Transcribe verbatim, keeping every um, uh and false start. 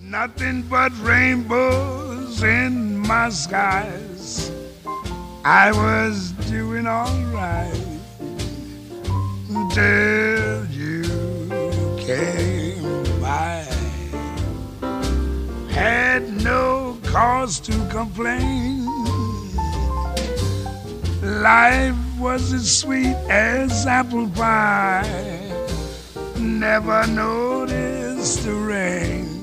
Nothing but rainbows in my skies. I was doing all right until you came by. Had no cause to complain. Life was as sweet as apple pie. Never noticed the rain.